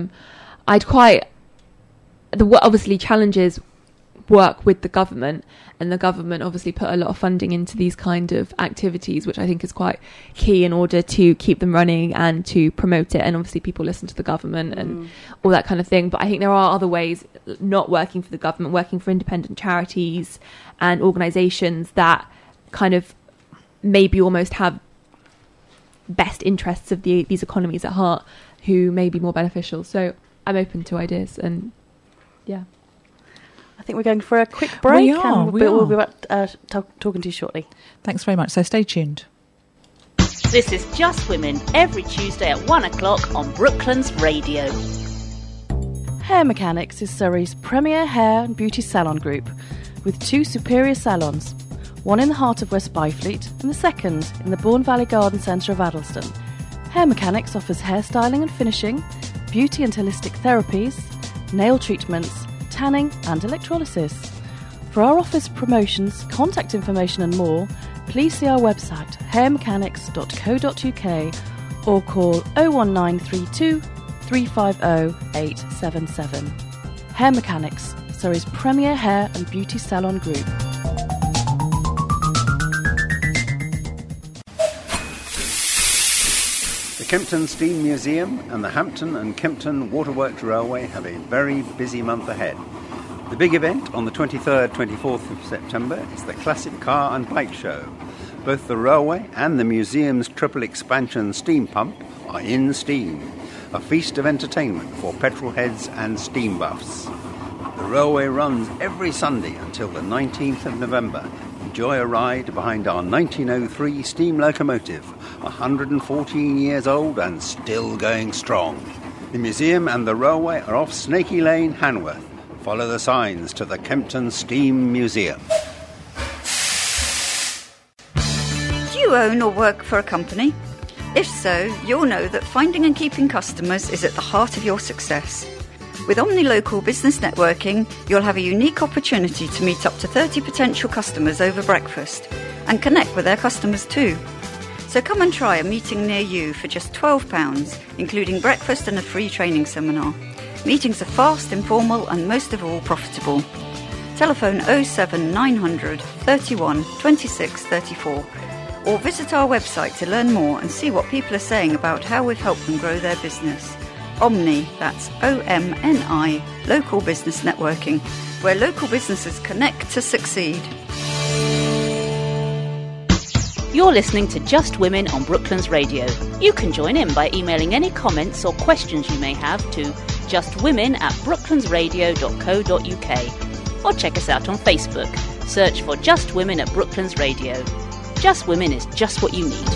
Obviously challenges work with the government, and the government obviously put a lot of funding into these kind of activities, which I think is quite key in order to keep them running and to promote it, and obviously people listen to the government and all that kind of thing. But I think there are other ways, not working for the government, working for independent charities and organisations that kind of maybe almost have best interests of these economies at heart, who may be more beneficial. So I'm open to ideas, and yeah. I think we're going for a quick break. We'll be back talking to you shortly. Thanks very much. So stay tuned. This is Just Women, every Tuesday at 1 o'clock on Brooklands Radio. Hair Mechanics is Surrey's premier hair and beauty salon group, with 2 superior salons, one in the heart of West Byfleet and the second in the Bourne Valley Garden Centre of Addlestone. Hair Mechanics offers hairstyling and finishing, beauty and holistic therapies, nail treatments, tanning and electrolysis. For our office promotions, contact information and more, please see our website hairmechanics.co.uk or call 01932 350 877. Hair Mechanics, Surrey's premier hair and beauty salon group. The Kempton Steam Museum and the Hampton and Kempton Waterworks Railway have a very busy month ahead. The big event on the 23rd, 24th of September is the Classic Car and Bike Show. Both the railway and the museum's triple expansion steam pump are in steam, a feast of entertainment for petrol heads and steam buffs. The railway runs every Sunday until the 19th of November. Enjoy a ride behind our 1903 steam locomotive, 114 years old and still going strong. The museum and the railway are off Snakey Lane, Hanworth. Follow the signs to the Kempton Steam Museum. you own or work for a company? If so, you'll know that finding and keeping customers is at the heart of your success. With OmniLocal Business Networking, you'll have a unique opportunity to meet up to 30 potential customers over breakfast and connect with their customers too. So come and try a meeting near you for just £12, including breakfast and a free training seminar. Meetings are fast, informal and most of all profitable. Telephone 07900 31 26 34 or visit our website to learn more and see what people are saying about how we've helped them grow their business. Omni, that's OMNI, Local Business Networking, where local businesses connect to succeed. You're listening to Just Women on Brooklands Radio. You can join in by emailing any comments or questions you may have to justwomen@brooklandsradio.co.uk or check us out on Facebook. Search for Just Women at Brooklands Radio. Just Women is just what you need.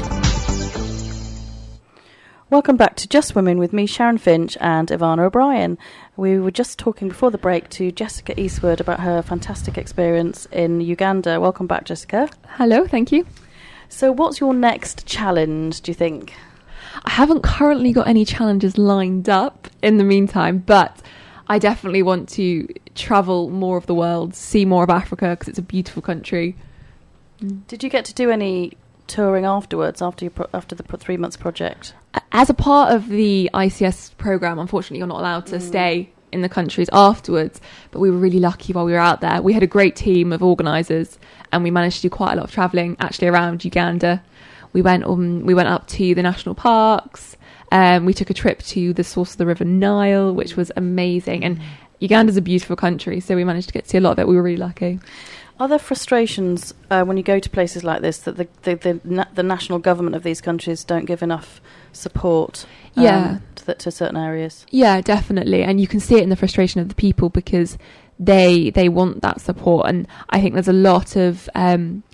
Welcome back to Just Women with me, Sharon Finch, and Ivana O'Brien. We were just talking before the break to Jessica Eastwood about her fantastic experience in Uganda. Welcome back, Jessica. Hello, thank you. So what's your next challenge, do you think? I haven't currently got any challenges lined up in the meantime, but I definitely want to travel more of the world, see more of Africa, because it's a beautiful country. Did you get to do any touring afterwards, after the 3 months project? As a part of the ICS programme, unfortunately, you're not allowed to stay in the countries afterwards, but we were really lucky while we were out there. We had a great team of organisers, and we managed to do quite a lot of travelling, actually, around Uganda. We went up to the national parks, we took a trip to the source of the River Nile, which was amazing, and Uganda's a beautiful country, so we managed to get to see a lot of it. We were really lucky. Are there frustrations when you go to places like this that the national government of these countries don't give enough support to certain areas? Yeah, definitely. And you can see it in the frustration of the people because they want that support. And I think there's a lot of them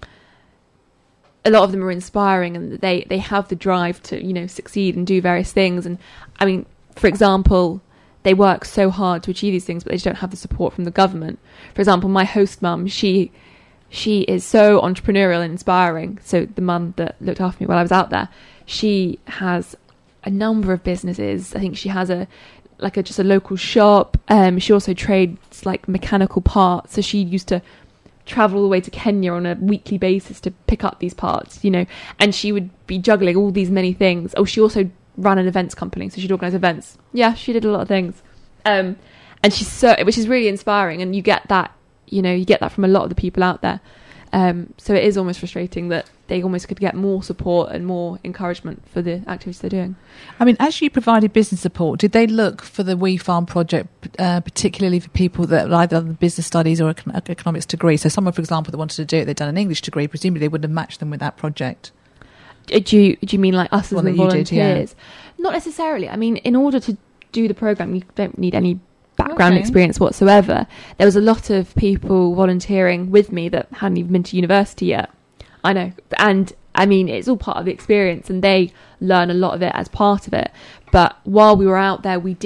are inspiring and they have the drive to, succeed and do various things. And I mean, for example, they work so hard to achieve these things, but they just don't have the support from the government. For example, my host mum, she is so entrepreneurial and inspiring. So the mum that looked after me while I was out there, she has a number of businesses. I think she has just a local shop. She also trades like mechanical parts. So she used to travel all the way to Kenya on a weekly basis to pick up these parts, and she would be juggling all these many things. Oh, she also ran an events company, so she'd organise events. Yeah, she did a lot of things. And which is really inspiring, and you get that, you get that from a lot of the people out there. So it is almost frustrating that they almost could get more support and more encouragement for the activities they're doing. I mean, as you provided business support, did they look for the We Farm project particularly for people that either have business studies or economics degree? So someone, for example, that wanted to do it, they'd done an English degree, presumably they wouldn't have matched them with that project. Do you mean like us as the volunteers? Did, yeah. Not necessarily. I mean, in order to do the programme, you don't need any background experience whatsoever. There was a lot of people volunteering with me that hadn't even been to university yet. I know. And I mean, it's all part of the experience and they learn a lot of it as part of it. But while we were out there, we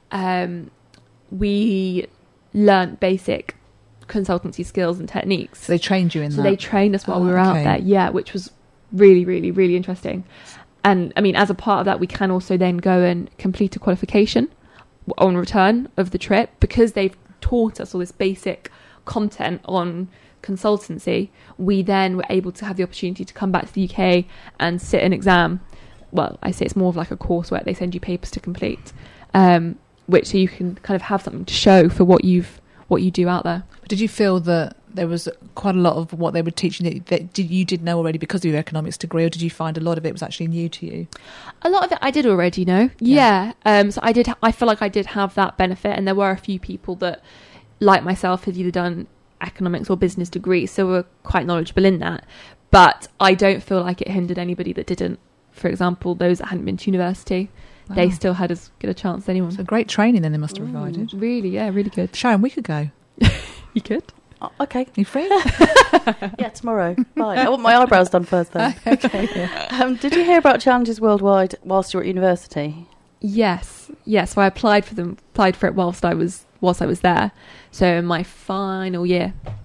learned basic consultancy skills and techniques. So they trained you in that? So they trained us while we were out there, yeah, which was really, really, really interesting. And I mean, as a part of that, we can also then go and complete a qualification on return of the trip because they've taught us all this basic content on consultancy. We then were able to have the opportunity to come back to the UK and sit an exam. Well, I say it's more of like a coursework. They send you papers to complete, which so you can kind of have something to show for what you do out there. But did you feel that there was quite a lot of what they were teaching that you did know already because of your economics degree, or did you find a lot of it was actually new to you? A lot of it I did already know, yeah. So I feel like I did have that benefit, and there were a few people that, like myself, had either done economics or business degrees, so were quite knowledgeable in that. But I don't feel like it hindered anybody that didn't. For example, those that hadn't been to university, they still had as good a chance as anyone. So great training then they must have provided. Really, yeah, really good. Sharon, we could go. You could? Okay. You free? Yeah, tomorrow. Bye. I want my eyebrows done first though. Okay. Yeah. Did you hear about challenges worldwide whilst you were at university? Yes. So I applied for it whilst I was there. So in my final year,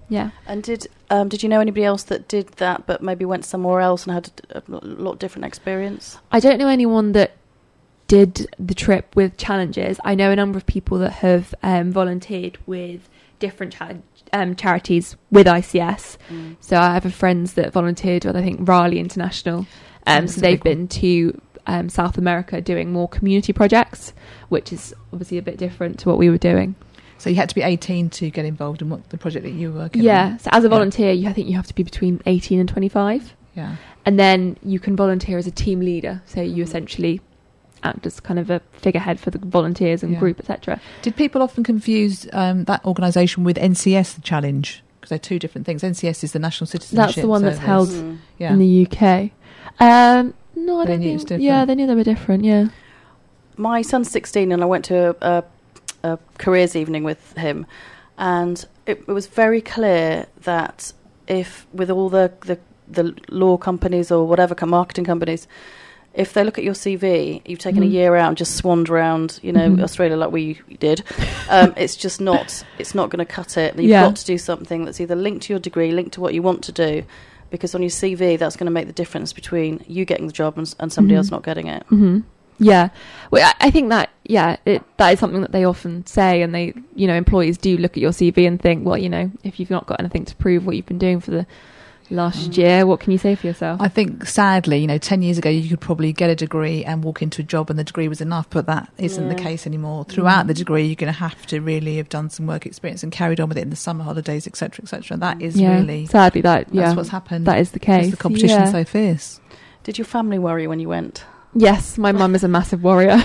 Yeah. And did you know anybody else that did that, but maybe went somewhere else and had a lot different experience? I don't know anyone that did the trip with challenges. I know a number of people that have volunteered with different charities with ICS. So I have friends that volunteered with, I think, Raleigh International. So they've been to South America doing more community projects, which is obviously a bit different to what we were doing. So you had to be 18 to get involved in the project that you were working on? Yeah, so as a volunteer, I think you have to be between 18 and 25. Yeah. And then you can volunteer as a team leader, so you essentially act as kind of a figurehead for the volunteers and group, etc. Did people often confuse that organisation with NCS, the challenge? Because they're two different things. NCS is the National Citizenship That's the one Service. that's held in the UK. No, I don't think... Yeah, they knew they were different, yeah. My son's 16 and I went to a careers evening with him, and it was very clear that if with all the law companies or whatever marketing companies, if they look at your CV, you've taken a year out and just swanned around, Australia like we did. It's just not. It's not going to cut it. You've got to do something that's either linked to your degree, linked to what you want to do, because on your CV, that's going to make the difference between you getting the job and somebody else not getting it. Mm-hmm. Yeah, well, I think that that is something that they often say, and they, employees do look at your CV and think, well, if you've not got anything to prove what you've been doing for the last year, what can you say for yourself? I think sadly, 10 years ago you could probably get a degree and walk into a job and the degree was enough, but that isn't the case anymore. Throughout the degree, you're going to have to really have done some work experience and carried on with it in the summer holidays, etc., etc. That is really sadly that's what's happened. That is the case. The competition's so fierce. Did your family worry when you went? Yes, my mum is a massive warrior.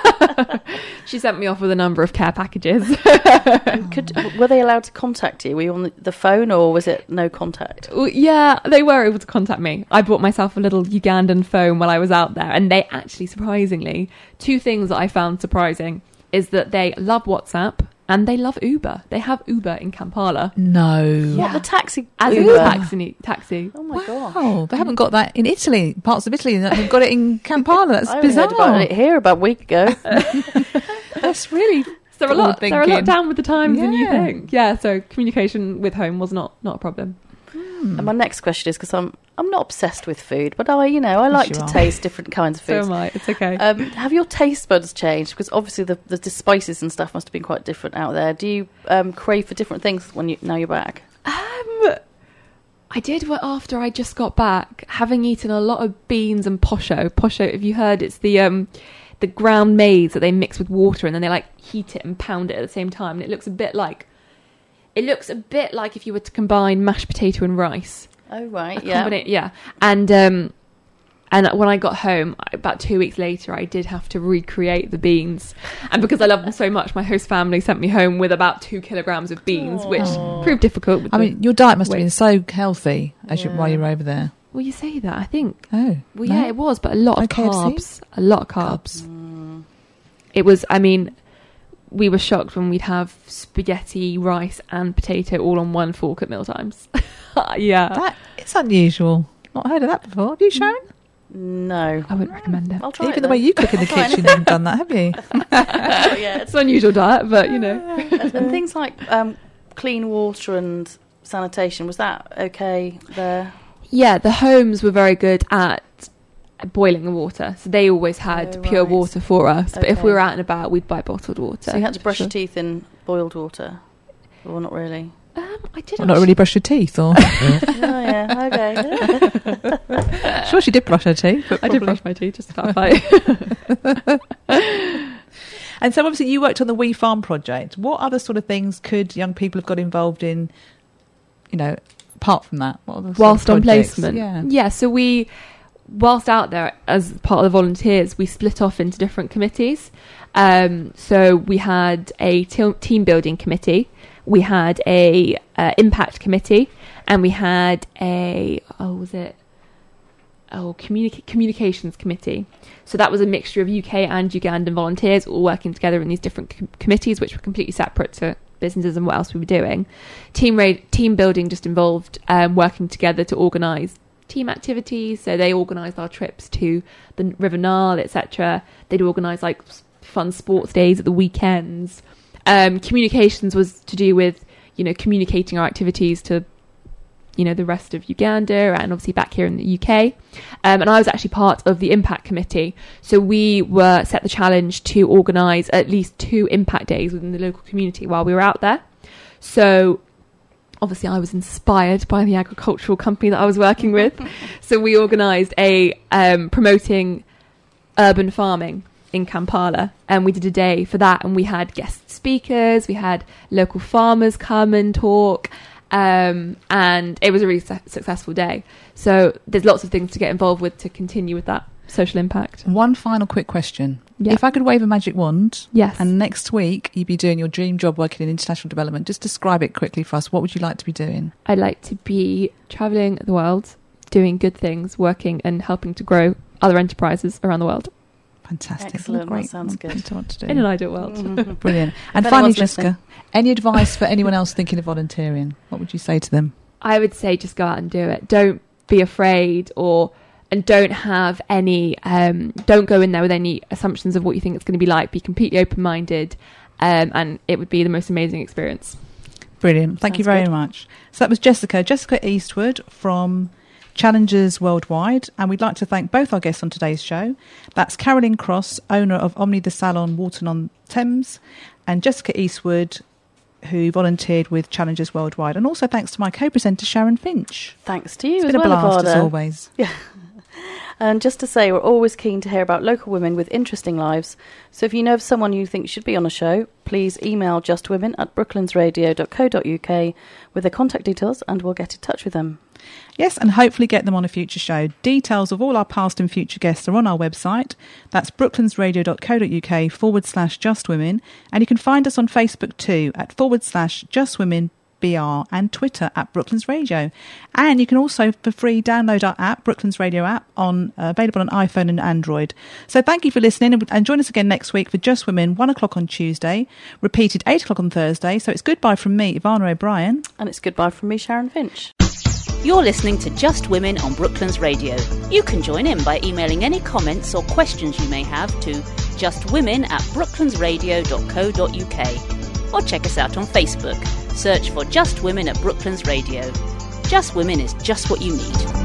She sent me off with a number of care packages. Were they allowed to contact you? Were you on the phone, or was it no contact? Well, yeah, they were able to contact me. I bought myself a little Ugandan phone while I was out there, and they actually, surprisingly, two things that I found surprising is that they love WhatsApp and they love Uber. They have Uber in Kampala. No. What, the taxi? As Uber? Taxi. Oh my gosh. Oh, they haven't got that in Italy, parts of Italy. They've got it in Kampala. That's bizarre. I heard about it here about a week ago. That's really... They're a lot down with the times than you think. Yeah, so communication with home was not a problem. And my next question is, because I'm not obsessed with food, but I like to taste different kinds of food. So am I. It's okay. Have your taste buds changed? Because obviously the spices and stuff must have been quite different out there. Do you crave for different things now you're back? I did after I just got back, having eaten a lot of beans and posho. Posho, if you heard, it's the ground maize that they mix with water and then they heat it and pound it at the same time, and it looks a bit like if you were to combine mashed potato and rice. Oh right, yeah. And when I got home, about 2 weeks later, I did have to recreate the beans. And because I love them so much, my host family sent me home with about 2 kilograms of beans, which proved difficult. Your diet must have been so healthy while you were over there. Well, you say that, I think. Oh. Well, yeah, it was, but a lot of carbs. KFC? A lot of carbs. It was, we were shocked when we'd have spaghetti, rice and potato all on one fork at mealtimes. Yeah. It's unusual. Not heard of that before. Have you, Sharon? No. I wouldn't recommend it. I'll try Even the way you cook in the kitchen, you haven't done that, have you? Yeah, it's an unusual diet, but and things like clean water and sanitation, was that okay there? Yeah, the homes were very good at boiling the water, so they always had pure water for us. But if we were out and about, we'd buy bottled water. So you had to brush your teeth in boiled water, or not really? I did. Not really brush your teeth, or? Oh yeah, okay. Sure, she did brush her teeth. But I did brush my teeth, just to clarify. And so, obviously, you worked on the We Farm project. What other sort of things could young people have got involved in? Apart from that, what other whilst on projects? placement, yeah. So whilst out there as part of the volunteers, we split off into different committees. So we had a team building committee, we had a impact committee, and we had a communications committee. So that was a mixture of UK and Ugandan volunteers all working together in these different committees, which were completely separate to businesses and what else we were doing. Team building just involved working together to organise team activities. So they organised our trips to the River Nile, etc. They'd organise fun sports days at the weekends. Communications was to do with communicating our activities to, the rest of Uganda and obviously back here in the UK. And I was actually part of the Impact Committee. So we were set the challenge to organise at least 2 impact days within the local community while we were out there. So obviously I was inspired by the agricultural company that I was working with. So we organised a promoting urban farming in Kampala, and we did a day for that, and we had guest speakers, we had local farmers come and talk, and it was a really successful day. So there's lots of things to get involved with to continue with that social impact. One final quick question. Yeah. If I could wave a magic wand, yes, and next week you'd be doing your dream job working in international development, just describe it quickly for us. What would you like to be doing? I'd like to be travelling the world, doing good things, working and helping to grow other enterprises around the world. Fantastic. Excellent. Great. That sounds good. What to do. In an ideal world. Brilliant. And finally, Jessica, any advice for anyone else thinking of volunteering? What would you say to them? I would say just go out and do it. Don't be afraid, and don't have any, don't go in there with any assumptions of what you think it's going to be like. Be completely open-minded, and it would be the most amazing experience. Brilliant. Thank you very much. So that was Jessica Eastwood from Challenges Worldwide, and we'd like to thank both our guests on today's show. That's Caroline Cross, owner of Omni the Salon, Walton-on-Thames, and Jessica Eastwood, who volunteered with Challenges Worldwide. And also thanks to my co-presenter Sharon Finch. Thanks to you. It's as been a well, blast as always. Yeah. And just to say, we're always keen to hear about local women with interesting lives. So if you know of someone you think should be on a show, please email justwomen@brooklandsradio.co.uk with their contact details, and we'll get in touch with them. Yes, and hopefully get them on a future show. Details of all our past and future guests are on our website. That's brooklandsradio.co.uk/justwomen. And you can find us on Facebook too at /justwomenBR and Twitter at Brooklands Radio. And you can also, for free, download our app, Brooklands Radio app, available on iPhone and Android. So thank you for listening, and join us again next week for Just Women, 1 o'clock on Tuesday, repeated 8 o'clock on Thursday. So it's goodbye from me, Ivana O'Brien. And it's goodbye from me, Sharon Finch. You're listening to Just Women on Brooklands Radio. You can join in by emailing any comments or questions you may have to justwomen@brooklandsradio.co.uk, or check us out on Facebook. Search for Just Women at Brooklands Radio. Just Women is just what you need.